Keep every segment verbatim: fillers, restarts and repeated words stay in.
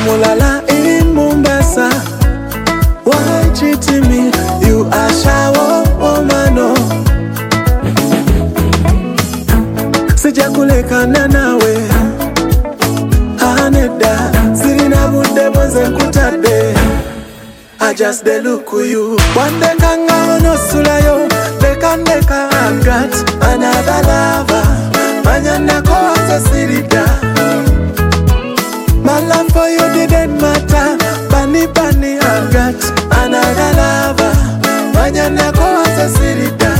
Mulala in Mombasa. Why cheating me? You are shower woman, oh. Sijakulekana nawe Aneda Sirina bude bonze nkutade I just de look at you. One day kanga ono sulayo Deka deka I've got another lover. Manyana ko asa sirida. My love for you didn't matter. Bani bani I've got another lover. Manyana ko asa sirida.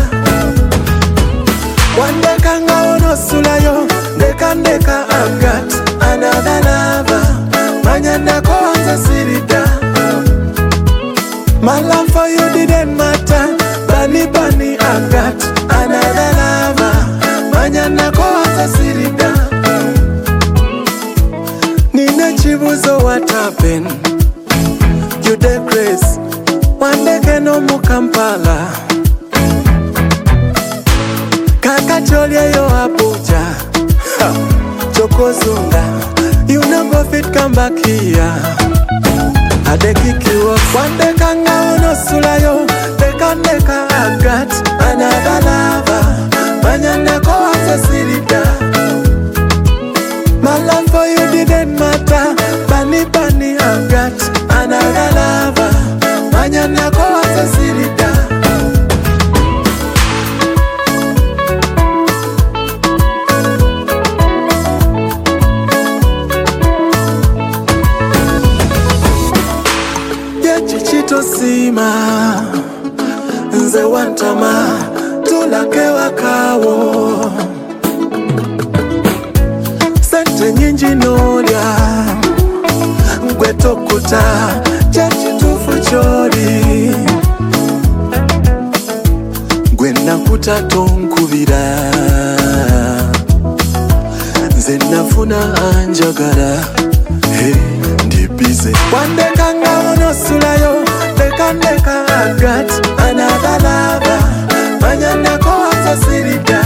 One day kanga ono sulayo Deka deka I've got another lover. Manyana ko asa sirida. My love for you didn't matter. Bani bani I got another lover. Manyana ko asa sirida. Nina chibuzo what happened. You the grace. One day keno mu Kampala. Kaka cholia yo Abuja. Chokozunga. You no go fit come back here. Ade kiki up. One day kanga ono sulayo. Deka deka I've got another lover. Manyana ko asa sirida. My love for you didn't matter. Bani bani I've got another lover. Manyana ko asa sirida. Chichito sima Nze wantama Tulake wakawo Sente nyinji nolya Ngweto kuta Chechi tufu chori Gwena kuta tonkubira Nze nafuna anjagara Hey, ndibize Wande kanga ono sulayo Deka deka I've got another lover. Manyana ko asa sirida.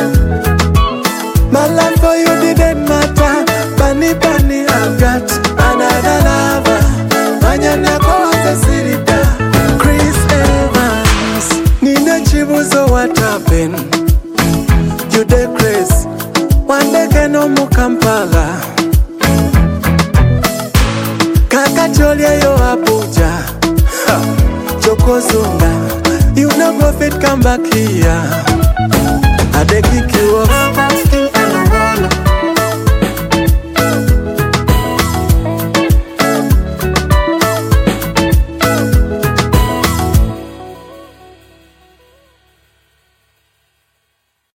My love for you didn't matter. Bani bani I've got another lover. Manyana ko asa sirida. Chris Evans Nina chibuzo what happened. You the grace. One day keno mu Kampala. Kaka cholia yo Abuja. Chokozunga. You no go fit come back here. Ade kiki